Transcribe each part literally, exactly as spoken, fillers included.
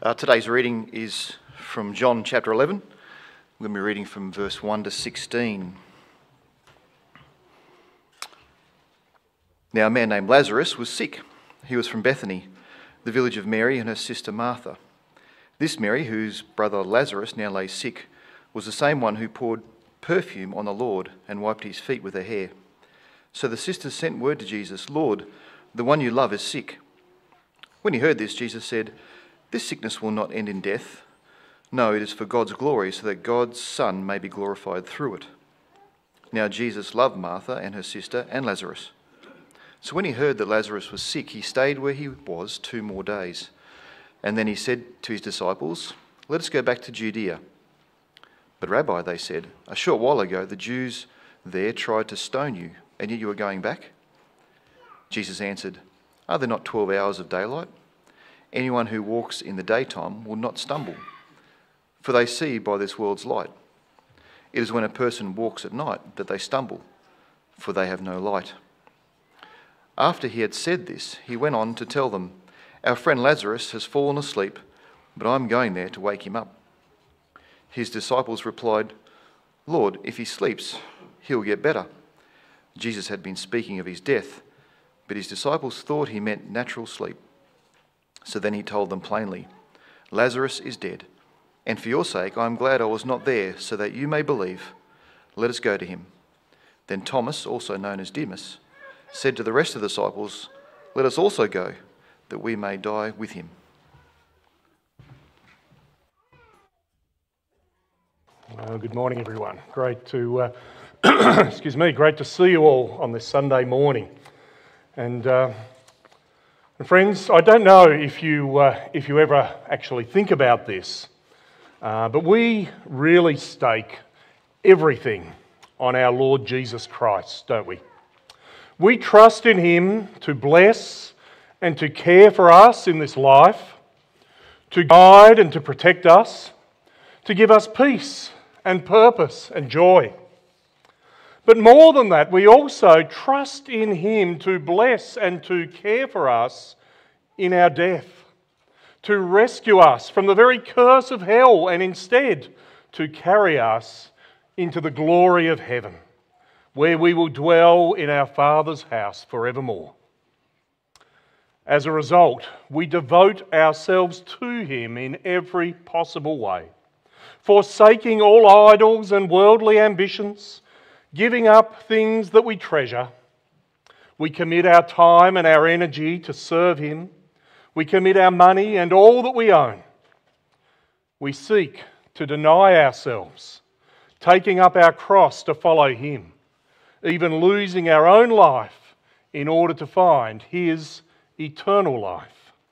Uh, today's reading is from John chapter eleven. We're going to be reading from verse one to sixteen. Now a man named Lazarus was sick. He was from Bethany, the village of Mary and her sister Martha. This Mary, whose brother Lazarus now lay sick, was the same one who poured perfume on the Lord and wiped his feet with her hair. So the sisters sent word to Jesus, "Lord, the one you love is sick." When he heard this, Jesus said, "This sickness will not end in death. No, it is for God's glory, so that God's Son may be glorified through it." Now Jesus loved Martha and her sister and Lazarus. So when he heard that Lazarus was sick, he stayed where he was two more days. And then he said to his disciples, "Let us go back to Judea." "But Rabbi," they said, "a short while ago the Jews there tried to stone you, and yet you are going back?" Jesus answered, "Are there not twelve hours of daylight? Anyone who walks in the daytime will not stumble, for they see by this world's light. It is when a person walks at night that they stumble, for they have no light." After he had said this, he went on to tell them, "Our friend Lazarus has fallen asleep, but I am going there to wake him up." His disciples replied, "Lord, if he sleeps, he will get better." Jesus had been speaking of his death, but his disciples thought he meant natural sleep. So then he told them plainly, "Lazarus is dead, and for your sake I am glad I was not there, so that you may believe. Let us go to him." Then Thomas, also known as Didymus, said to the rest of the disciples, "Let us also go, that we may die with him." Well, good morning, everyone. Great to, uh, excuse me, great to see you all on this Sunday morning. And, uh, and friends, I don't know if you uh, if you ever actually think about this, uh, but we really stake everything on our Lord Jesus Christ, don't we? We trust in him to bless and to care for us in this life, to guide and to protect us, to give us peace and purpose and joy. But more than that, we also trust in him to bless and to care for us in our death, to rescue us from the very curse of hell, and instead to carry us into the glory of heaven, where we will dwell in our Father's house forevermore. As a result, we devote ourselves to him in every possible way, forsaking all idols and worldly ambitions, giving up things that we treasure. We commit our time and our energy to serve him. We commit our money and all that we own. We seek to deny ourselves, taking up our cross to follow him, even losing our own life in order to find his eternal life.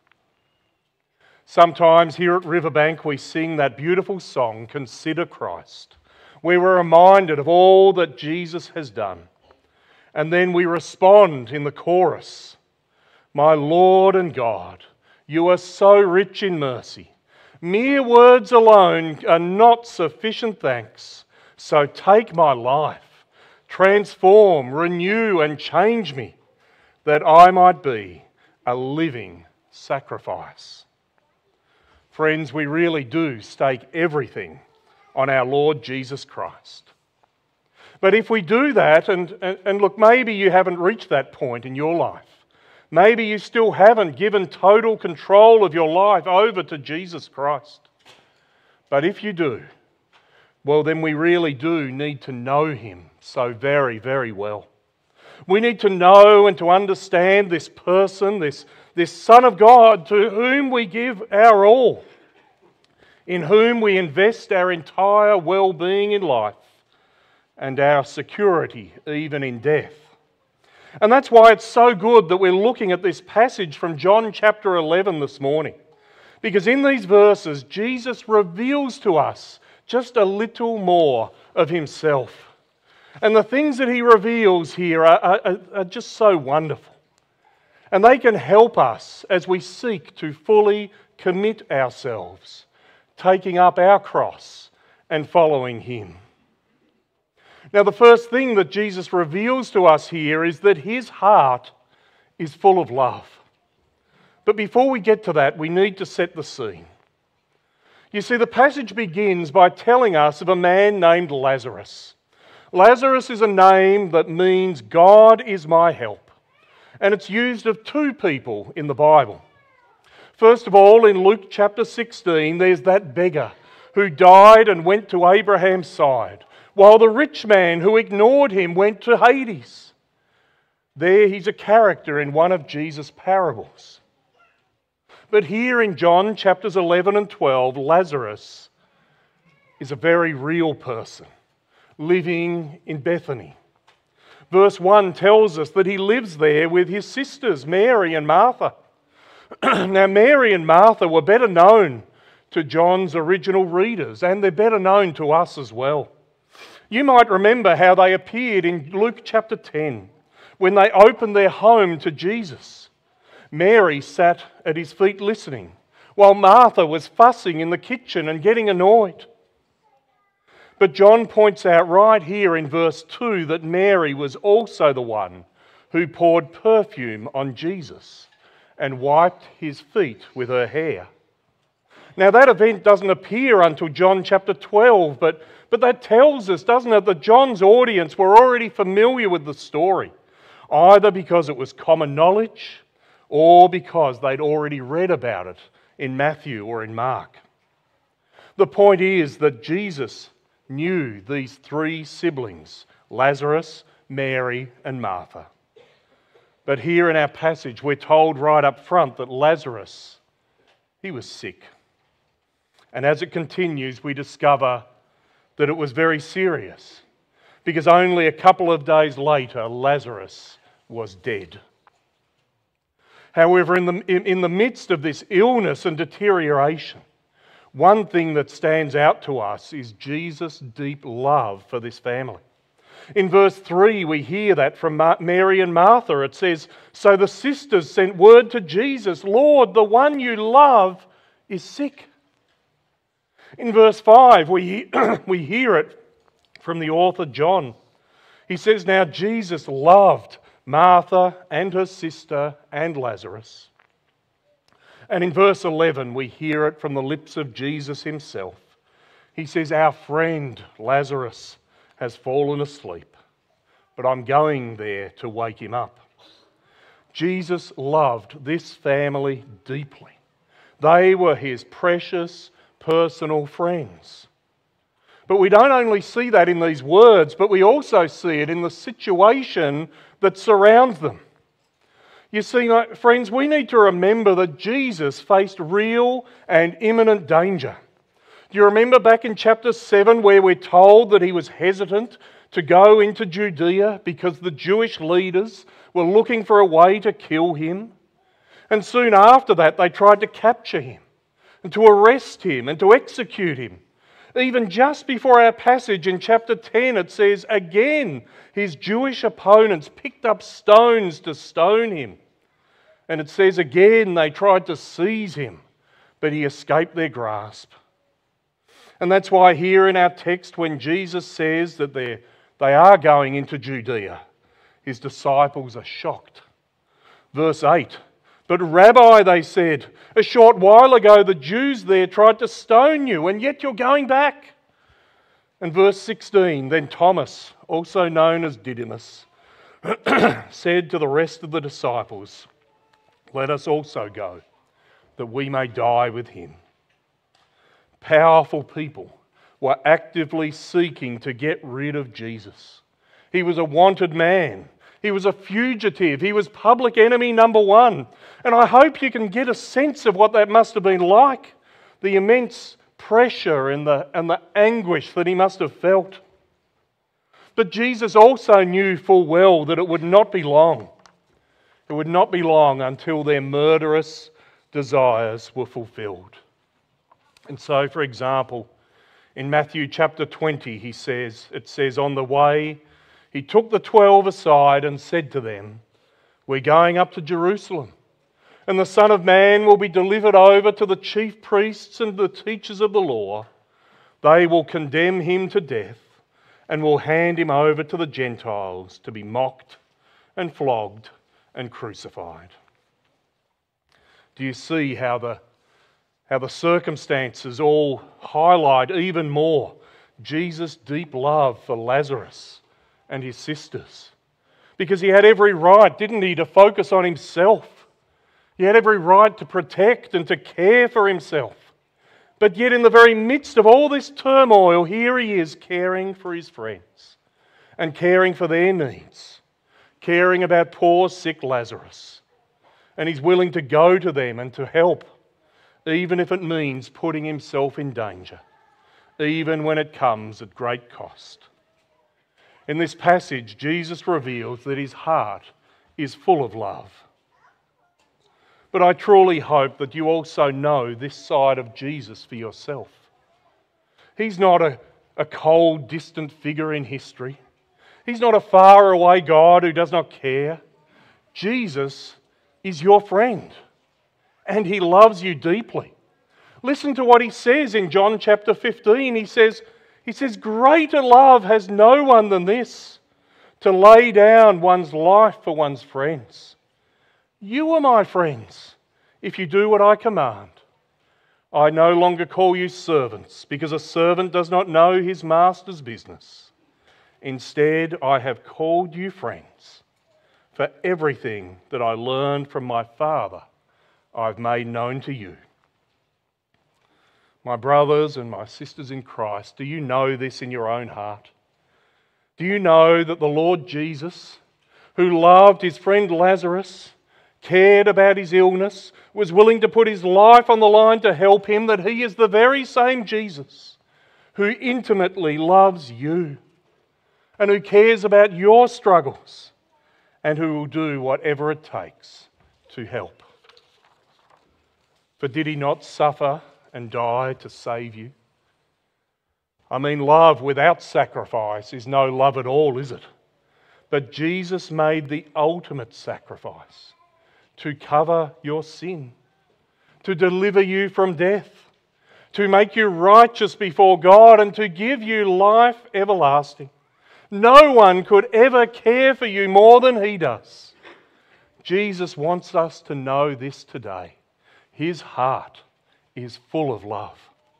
Sometimes here at Riverbank we sing that beautiful song, "Consider Christ," where we're reminded of all that Jesus has done. And then we respond in the chorus, "My Lord and God, you are so rich in mercy. Mere words alone are not sufficient thanks. So take my life, transform, renew and change me, that I might be a living sacrifice." Friends, we really do stake everything on our Lord Jesus Christ. But if we do that, and, and, and look, maybe you haven't reached that point in your life. Maybe you still haven't given total control of your life over to Jesus Christ. But if you do, well, then we really do need to know him so very, very well. We need to know and to understand this person, this, this Son of God, to whom we give our all, in whom we invest our entire well-being in life and our security even in death. And that's why it's so good that we're looking at this passage from John chapter eleven this morning. Because in these verses, Jesus reveals to us just a little more of himself. And the things that he reveals here are, are, are just so wonderful. And they can help us as we seek to fully commit ourselves, taking up our cross and following him. Now, the first thing that Jesus reveals to us here is that his heart is full of love. But before we get to that, we need to set the scene. You see, the passage begins by telling us of a man named Lazarus. Lazarus is a name that means God is my help, and it's used of two people in the Bible. First of all, in Luke chapter sixteen, there's that beggar who died and went to Abraham's side, while the rich man who ignored him went to Hades. There he's a character in one of Jesus' parables. But here in John chapters eleven and twelve, Lazarus is a very real person living in Bethany. Verse one tells us that he lives there with his sisters, Mary and Martha. Now, Mary and Martha were better known to John's original readers, and they're better known to us as well. You might remember how they appeared in Luke chapter ten when they opened their home to Jesus. Mary sat at his feet listening, while Martha was fussing in the kitchen and getting annoyed. But John points out right here in verse two that Mary was also the one who poured perfume on Jesus and wiped his feet with her hair. Now that event doesn't appear until John chapter twelve, but, but that tells us, doesn't it, that John's audience were already familiar with the story, either because it was common knowledge or because they'd already read about it in Matthew or in Mark. The point is that Jesus knew these three siblings, Lazarus, Mary, and Martha. But here in our passage, we're told right up front that Lazarus, he was sick. And as it continues, we discover that it was very serious, because only a couple of days later, Lazarus was dead. However, in the, in, in the midst of this illness and deterioration, one thing that stands out to us is Jesus' deep love for this family. In verse three, we hear that from Mary and Martha. It says, "So the sisters sent word to Jesus, 'Lord, the one you love is sick.'" In verse five, we, we hear it from the author John. He says, "Now Jesus loved Martha and her sister and Lazarus." And in verse eleven, we hear it from the lips of Jesus himself. He says, "Our friend Lazarus has fallen asleep, but I'm going there to wake him up." Jesus loved this family deeply. They were his precious personal friends. But we don't only see that in these words, but we also see it in the situation that surrounds them. You see, my friends, we need to remember that Jesus faced real and imminent danger. Do you remember back in chapter seven where we're told that he was hesitant to go into Judea because the Jewish leaders were looking for a way to kill him? And soon after that, they tried to capture him and to arrest him and to execute him. Even just before our passage in chapter ten, it says, again, his Jewish opponents picked up stones to stone him. And it says again, they tried to seize him, but he escaped their grasp. And that's why here in our text, when Jesus says that they they are going into Judea, his disciples are shocked. Verse eight, "But Rabbi," they said, "a short while ago the Jews there tried to stone you, and yet you're going back." And verse sixteen, "Then Thomas, also known as Didymus, said to the rest of the disciples, 'Let us also go, that we may die with him.'" Powerful people were actively seeking to get rid of Jesus. He was a wanted man. He was a fugitive. He was public enemy number one. And I hope you can get a sense of what that must have been like, the immense pressure and the, and the anguish that he must have felt. But Jesus also knew full well that it would not be long. It would not be long until their murderous desires were fulfilled. And so, for example, in Matthew chapter twenty, he says, it says, "On the way, he took the twelve aside and said to them, 'We're going up to Jerusalem, and the Son of Man will be delivered over to the chief priests and the teachers of the law. They will condemn him to death and will hand him over to the Gentiles to be mocked and flogged and crucified.'" Do you see how the how the circumstances all highlight even more Jesus' deep love for Lazarus and his sisters. Because he had every right, didn't he, to focus on himself. He had every right to protect and to care for himself. But yet in the very midst of all this turmoil, here he is caring for his friends and caring for their needs, caring about poor sick Lazarus. And he's willing to go to them and to help, even if it means putting himself in danger, even when it comes at great cost. In this passage, Jesus reveals that his heart is full of love. But I truly hope that you also know this side of Jesus for yourself. He's not a, a cold, distant figure in history. He's not a faraway God who does not care. Jesus is your friend, and he loves you deeply. Listen to what he says in John chapter fifteen. He says, he says, "Greater love has no one than this, to lay down one's life for one's friends. You are my friends if you do what I command. I no longer call you servants, because a servant does not know his master's business. Instead, I have called you friends, for everything that I learned from my Father I've made known to you." My brothers and my sisters in Christ, do you know this in your own heart? Do you know that the Lord Jesus, who loved his friend Lazarus, cared about his illness, was willing to put his life on the line to help him, that he is the very same Jesus who intimately loves you and who cares about your struggles and who will do whatever it takes to help? For did he not suffer and die to save you? I mean, love without sacrifice is no love at all, is it? But Jesus made the ultimate sacrifice to cover your sin, to deliver you from death, to make you righteous before God, and to give you life everlasting. No one could ever care for you more than he does. Jesus wants us to know this today. His heart is full of love.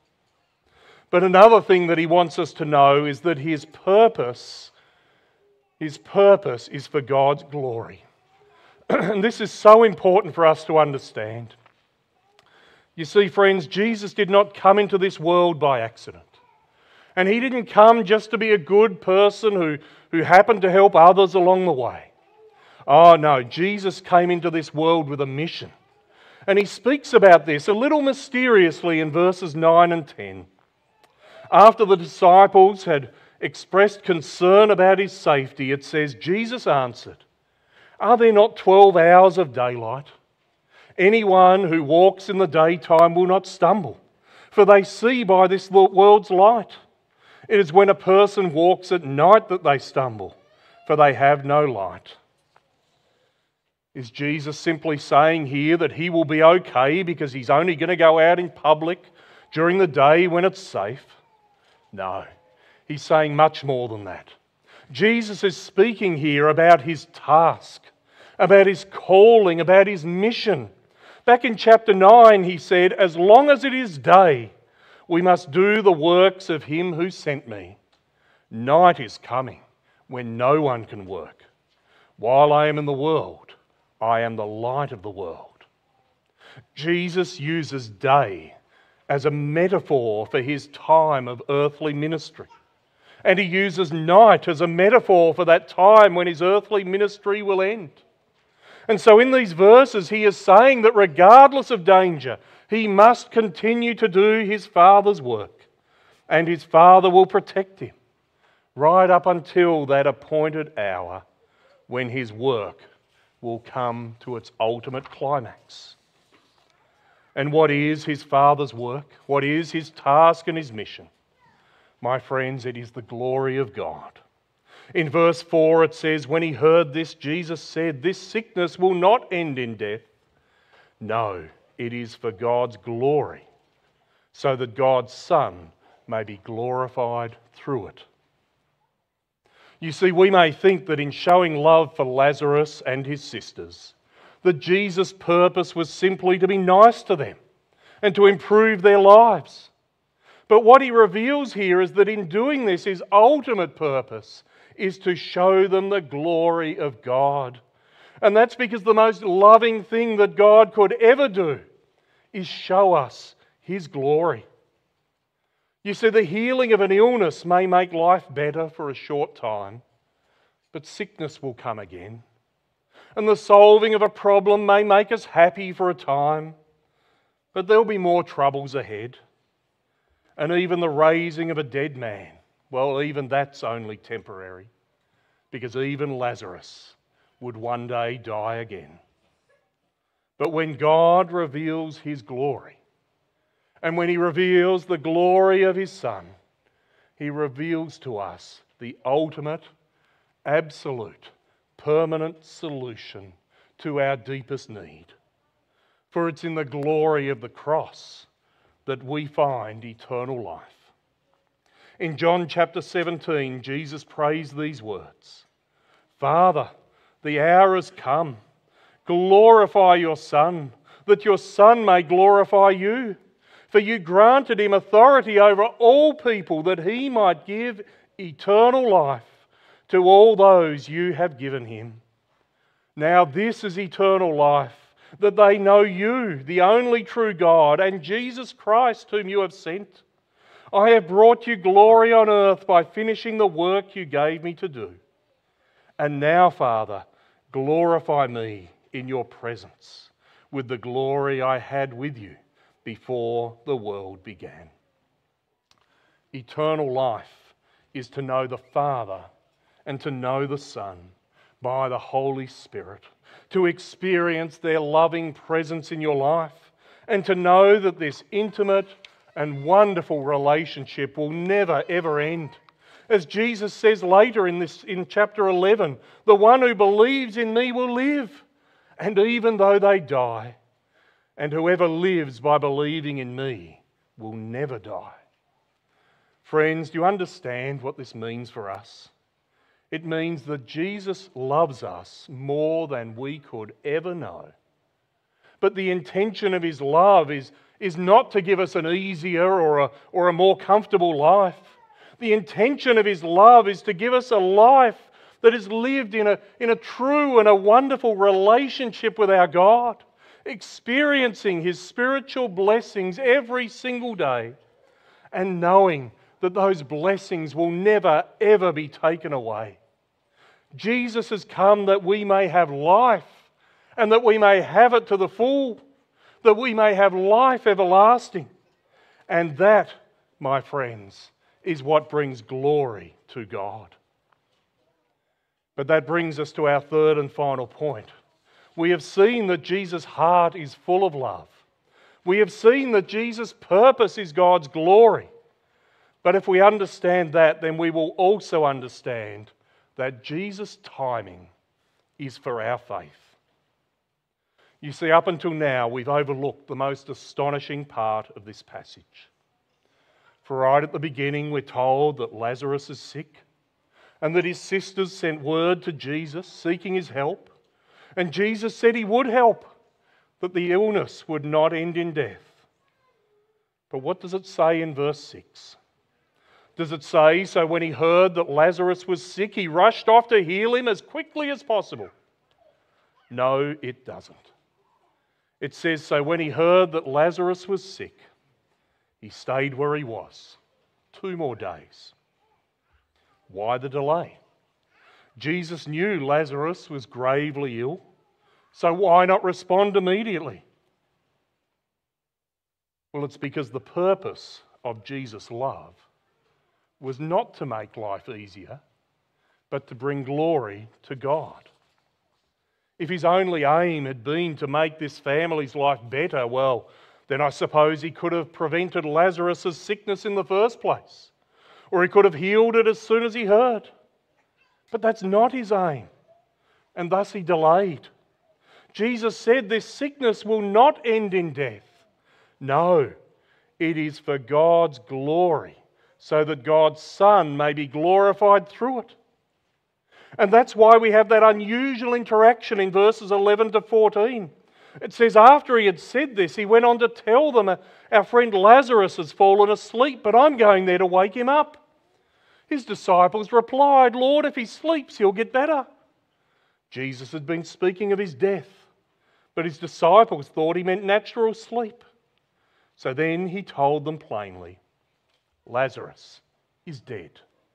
But another thing that he wants us to know is that his purpose, his purpose is for God's glory. And this is so important for us to understand. You see, friends, Jesus did not come into this world by accident. And he didn't come just to be a good person who, who happened to help others along the way. Oh no, Jesus came into this world with a mission. And he speaks about this a little mysteriously in verses nine and ten. After the disciples had expressed concern about his safety, it says, Jesus answered, "Are there not twelve hours of daylight? Anyone who walks in the daytime will not stumble, for they see by this world's light. It is when a person walks at night that they stumble, for they have no light." Is Jesus simply saying here that he will be okay because he's only going to go out in public during the day when it's safe? No, he's saying much more than that. Jesus is speaking here about his task, about his calling, about his mission. Back in chapter nine, he said, "As long as it is day, we must do the works of him who sent me. Night is coming when no one can work. While I am in the world, I am the light of the world." Jesus uses day as a metaphor for his time of earthly ministry. And he uses night as a metaphor for that time when his earthly ministry will end. And so in these verses, he is saying that regardless of danger, he must continue to do his Father's work. And his Father will protect him right up until that appointed hour when his work will come to its ultimate climax. And what is his Father's work? What is his task and his mission? My friends, it is the glory of God. In verse four it says, "When he heard this, Jesus said, 'This sickness will not end in death. No, it is for God's glory, so that God's Son may be glorified through it.'" You see, we may think that in showing love for Lazarus and his sisters, that Jesus' purpose was simply to be nice to them and to improve their lives. But what he reveals here is that in doing this, his ultimate purpose is to show them the glory of God. And that's because the most loving thing that God could ever do is show us his glory. You see, the healing of an illness may make life better for a short time, but sickness will come again. And the solving of a problem may make us happy for a time, but there'll be more troubles ahead. And even the raising of a dead man, well, even that's only temporary, because even Lazarus would one day die again. But when God reveals his glory, and when he reveals the glory of his Son, he reveals to us the ultimate, absolute, permanent solution to our deepest need. For it's in the glory of the cross that we find eternal life. In John chapter seventeen, Jesus prays these words, "Father, the hour has come. Glorify your Son, that your Son may glorify you. For you granted him authority over all people, that he might give eternal life to all those you have given him. Now this is eternal life, that they know you, the only true God, and Jesus Christ, whom you have sent. I have brought you glory on earth by finishing the work you gave me to do. And now, Father, glorify me in your presence with the glory I had with you before the world began." Eternal life is to know the Father and to know the Son by the Holy Spirit, to experience their loving presence in your life, and to know that this intimate and wonderful relationship will never ever end. As Jesus says later in this in chapter eleven, "The one who believes in me will live, and even though they die, and whoever lives by believing in me will never die." Friends, do you understand what this means for us? It means that Jesus loves us more than we could ever know. But the intention of his love is, is not to give us an easier or a, or a more comfortable life. The intention of his love is to give us a life that is lived in a, in a true and a wonderful relationship with our God, experiencing his spiritual blessings every single day, and knowing that those blessings will never, ever be taken away. Jesus has come that we may have life, and that we may have it to the full, that we may have life everlasting. And that, my friends, is what brings glory to God. But that brings us to our third and final point. We have seen that Jesus' heart is full of love. We have seen that Jesus' purpose is God's glory. But if we understand that, then we will also understand that Jesus' timing is for our faith. You see, up until now, we've overlooked the most astonishing part of this passage. For right at the beginning, we're told that Lazarus is sick, and that his sisters sent word to Jesus seeking his help. And Jesus said he would help, that the illness would not end in death. But what does it say in verse six? Does it say, so when he heard that Lazarus was sick, he rushed off to heal him as quickly as possible? No, it doesn't. It says, so when he heard that Lazarus was sick, he stayed where he was two more days. Why the delay? Jesus knew Lazarus was gravely ill, so why not respond immediately? Well, it's because the purpose of Jesus' love was not to make life easier, but to bring glory to God. If his only aim had been to make this family's life better, well, then I suppose he could have prevented Lazarus' sickness in the first place, or he could have healed it as soon as he heard. But that's not his aim, and thus he delayed. Jesus said this sickness will not end in death. No, it is for God's glory, so that God's Son may be glorified through it. And that's why we have that unusual interaction in verses eleven to fourteen. It says after he had said this, he went on to tell them, our friend Lazarus has fallen asleep, but I'm going there to wake him up. His disciples replied, Lord, if he sleeps, he'll get better. Jesus had been speaking of his death, but his disciples thought he meant natural sleep. So then he told them plainly, Lazarus is dead.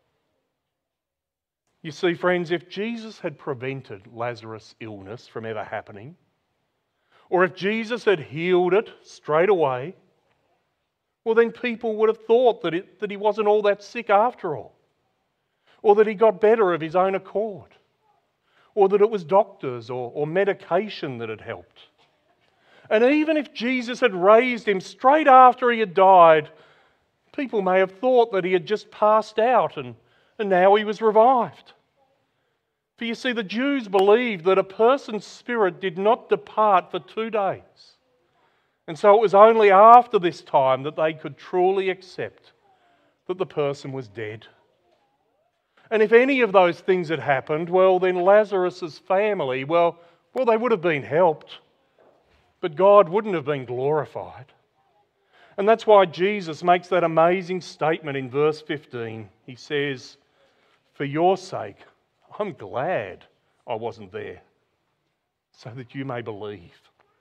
You see, friends, if Jesus had prevented Lazarus' illness from ever happening, or if Jesus had healed it straight away, well, then people would have thought that, it, that he wasn't all that sick after all, or that he got better of his own accord, or that it was doctors or, or medication that had helped. And even if Jesus had raised him straight after he had died, people may have thought that he had just passed out and, and now he was revived. For you see, the Jews believed that a person's spirit did not depart for two days. And so it was only after this time that they could truly accept that the person was dead. And if any of those things had happened, well, then Lazarus' family, well, well, they would have been helped, but God wouldn't have been glorified. And that's why Jesus makes that amazing statement in verse fifteen. He says, for your sake, I'm glad I wasn't there, so that you may believe.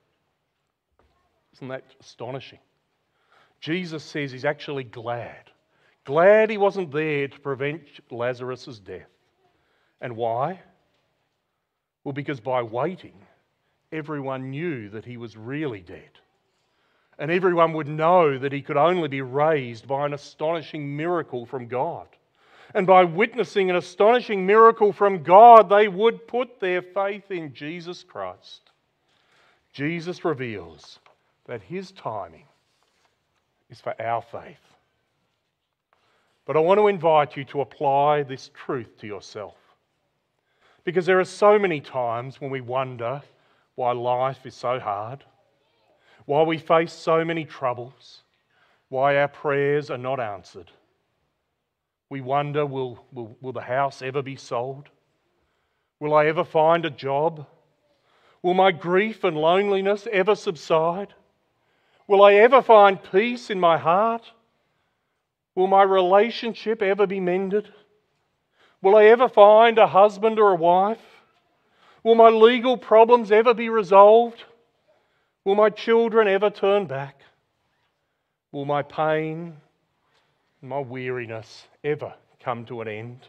Isn't that astonishing? Jesus says he's actually glad. Glad he wasn't there to prevent Lazarus' death. And why? Well, because by waiting, everyone knew that he was really dead. And everyone would know that he could only be raised by an astonishing miracle from God. And by witnessing an astonishing miracle from God, they would put their faith in Jesus Christ. Jesus reveals that his timing is for our faith. But I want to invite you to apply this truth to yourself. Because there are so many times when we wonder why life is so hard, why we face so many troubles, why our prayers are not answered. We wonder, will, will, will the house ever be sold? Will I ever find a job? Will my grief and loneliness ever subside? Will I ever find peace in my heart? Will my relationship ever be mended? Will I ever find a husband or a wife? Will my legal problems ever be resolved? Will my children ever turn back? Will my pain and my weariness ever come to an end?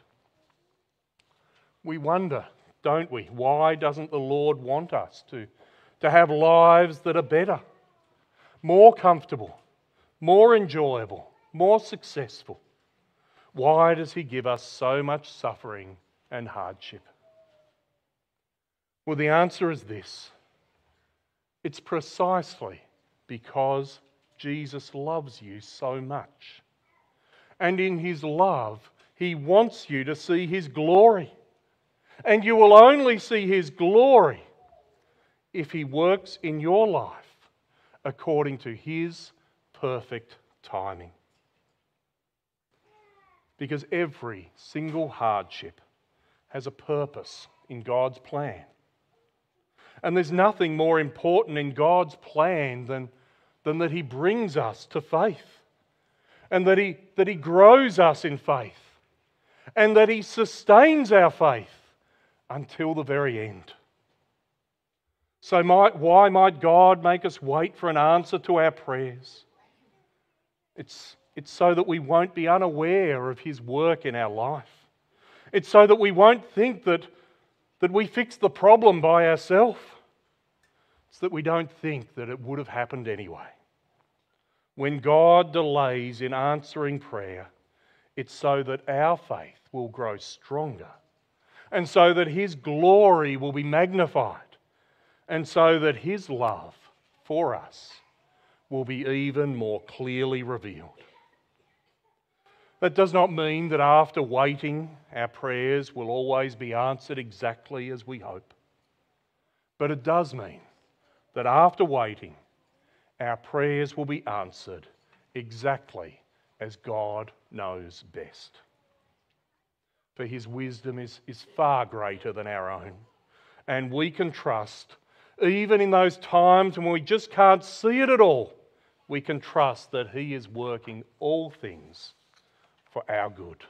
We wonder, don't we? Why doesn't the Lord want us to, to have lives that are better, more comfortable, more enjoyable, more successful? Why does he give us so much suffering and hardship? Well, the answer is this. It's precisely because Jesus loves you so much. And in his love, he wants you to see his glory. And you will only see his glory if he works in your life according to his perfect timing. Because every single hardship has a purpose in God's plan. And there's nothing more important in God's plan than, than that he brings us to faith. And that he, that he grows us in faith. And that he sustains our faith until the very end. So might, why might God make us wait for an answer to our prayers? It's, it's so that we won't be unaware of his work in our life. It's so that we won't think that, that we fixed the problem by ourselves. It's that we don't think that it would have happened anyway. When God delays in answering prayer, it's so that our faith will grow stronger, and so that his glory will be magnified, and so that his love for us will be even more clearly revealed. That does not mean that after waiting, our prayers will always be answered exactly as we hope. But it does mean that after waiting, our prayers will be answered exactly as God knows best. For his wisdom is, is far greater than our own, and we can trust Even in those times when we just can't see it at all, we can trust that He is working all things for our good.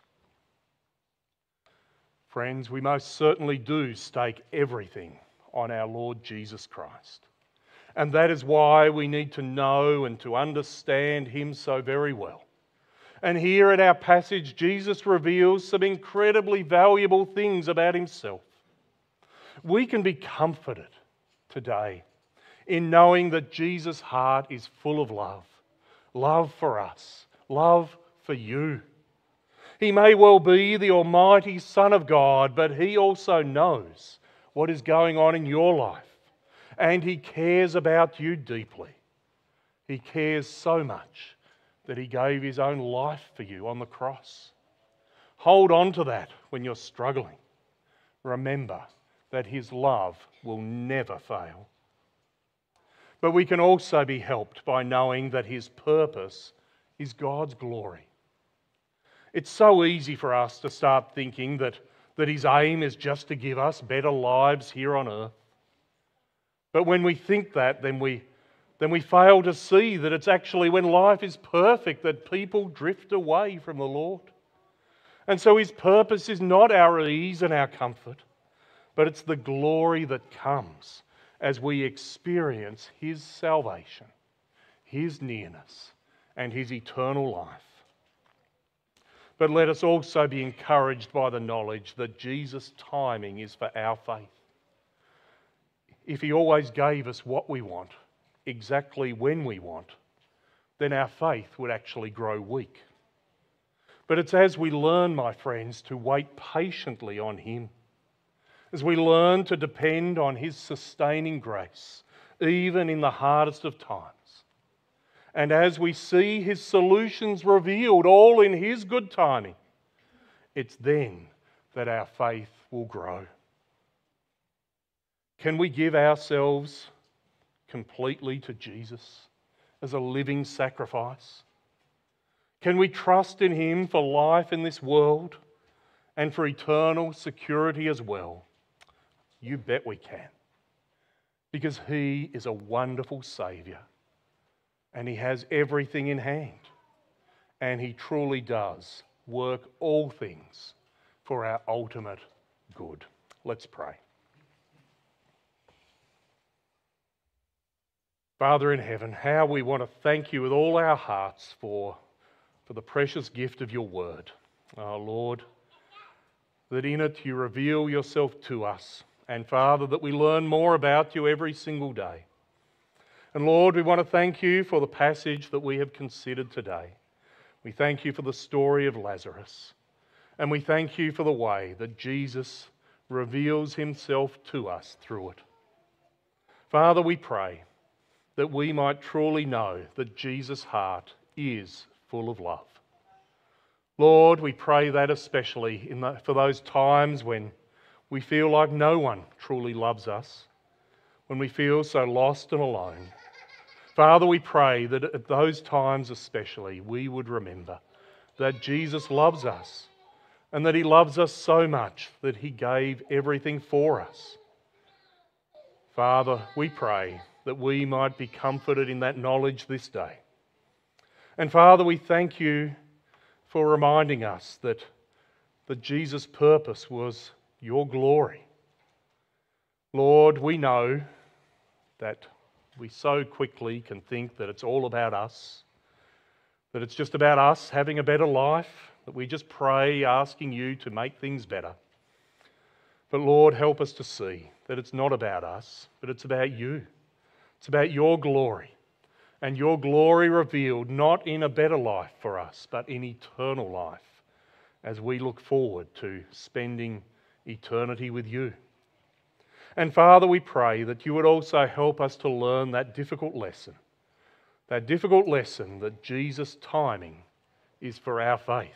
Friends, we most certainly do stake everything on our Lord Jesus Christ. And that is why we need to know and to understand Him so very well. And here in our passage, Jesus reveals some incredibly valuable things about Himself. We can be comforted today in knowing that Jesus' heart is full of love. Love for us. Love for you. He may well be the Almighty Son of God, but He also knows what is going on in your life. And He cares about you deeply. He cares so much that He gave His own life for you on the cross. Hold on to that when you're struggling. Remember that His love will never fail. But we can also be helped by knowing that His purpose is God's glory. It's so easy for us to start thinking that, that His aim is just to give us better lives here on earth. But when we think that, then we, then we fail to see that it's actually when life is perfect that people drift away from the Lord. And so His purpose is not our ease and our comfort, but it's the glory that comes as we experience His salvation, His nearness, and His eternal life. But let us also be encouraged by the knowledge that Jesus' timing is for our faith. If He always gave us what we want, exactly when we want, then our faith would actually grow weak. But it's as we learn, my friends, to wait patiently on Him, as we learn to depend on His sustaining grace, even in the hardest of times, and as we see His solutions revealed all in His good timing, it's then that our faith will grow. Can we give ourselves completely to Jesus as a living sacrifice? Can we trust in Him for life in this world and for eternal security as well? You bet we can, because He is a wonderful Saviour and He has everything in hand, and He truly does work all things for our ultimate good. Let's pray. Father in heaven, how we want to thank You with all our hearts for, for the precious gift of Your word. Oh Lord, that in it You reveal Yourself to us, and Father, that we learn more about You every single day. And Lord, we want to thank You for the passage that we have considered today. We thank You for the story of Lazarus, and we thank You for the way that Jesus reveals Himself to us through it. Father, we pray that we might truly know that Jesus' heart is full of love. Lord, we pray that especially in the, for those times when we feel like no one truly loves us, when we feel so lost and alone. Father, we pray that at those times especially we would remember that Jesus loves us, and that He loves us so much that He gave everything for us. Father, we pray that we might be comforted in that knowledge this day. And Father, we thank You for reminding us that, that Jesus' purpose was Your glory. Lord, we know that we so quickly can think that it's all about us, that it's just about us having a better life, that we just pray asking You to make things better. But Lord, help us to see that it's not about us, but it's about You. It's about Your glory, and Your glory revealed not in a better life for us, but in eternal life, as we look forward to spending eternity with You. And Father, we pray that You would also help us to learn that difficult lesson, that difficult lesson that Jesus' timing is for our faith.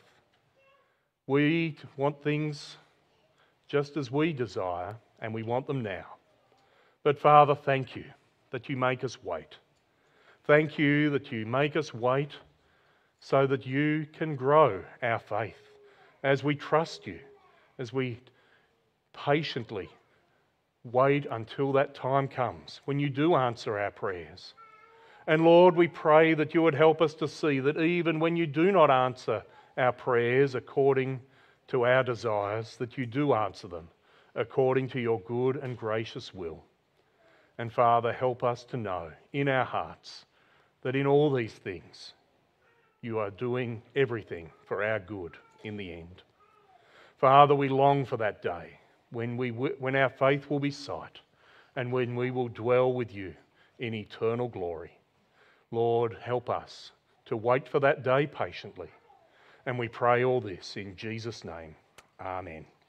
We want things just as we desire, and we want them now. But Father, thank You that You make us wait. Thank You that You make us wait so that You can grow our faith as we trust You, as we patiently wait until that time comes when you do answer our prayers. And Lord, we pray that you would help us to see that even when you do not answer our prayers according to our desires, that you do answer them according to your good and gracious will. And Father, help us to know in our hearts that in all these things you are doing everything for our good in the end. Father, we long for that day when we when our faith will be sight and when we will dwell with you in eternal glory. Lord, help us to wait for that day patiently. And we pray all this in Jesus' name. Amen.